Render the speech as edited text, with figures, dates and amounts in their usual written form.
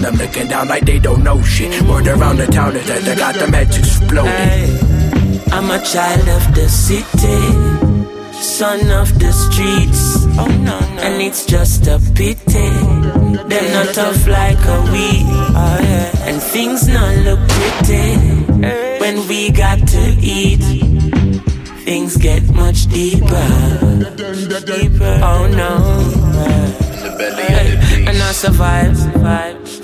them looking down like they don't know shit. Word around the town is that they got the meds exploding. I'm a child of the city, son of the streets. Oh no, no. And it's just a pity they're not tough like a weed. Oh, yeah. And things not look pretty when we got to eat. Things get much deeper. Oh no. And I survive